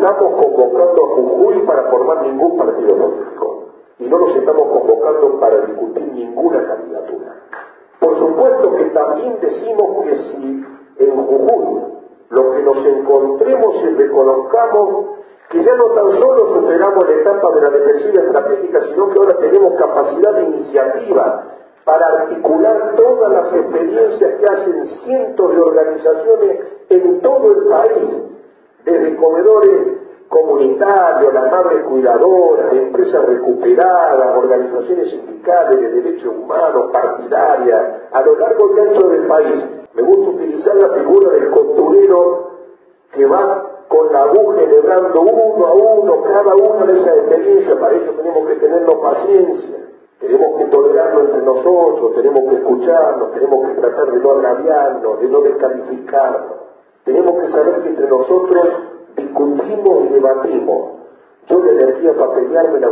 estamos convocando a Jujuy para formar ningún partido político y no nos estamos convocando para discutir ninguna candidatura. Por supuesto que también decimos que si en Jujuy lo que nos encontremos y reconozcamos que ya no tan solo superamos la etapa de la defensiva estratégica, sino que ahora tenemos capacidad de iniciativa para articular todas las experiencias que hacen cientos de organizaciones en todo el país, desde comedores comunitarios, las madres cuidadoras, empresas recuperadas, organizaciones sindicales de derechos humanos, partidarias, a lo largo y ancho del país. Me gusta utilizar la figura del costurero que va con la aguja enhebrando uno a uno cada una de esas experiencias. Para ello tenemos que tenernos paciencia, tenemos que tolerarnos entre nosotros, tenemos que escucharnos, tenemos que tratar de no agraviarnos, de no descalificarnos. Tenemos que saber que entre nosotros discutimos y debatimos. Yo la energía para pelearme la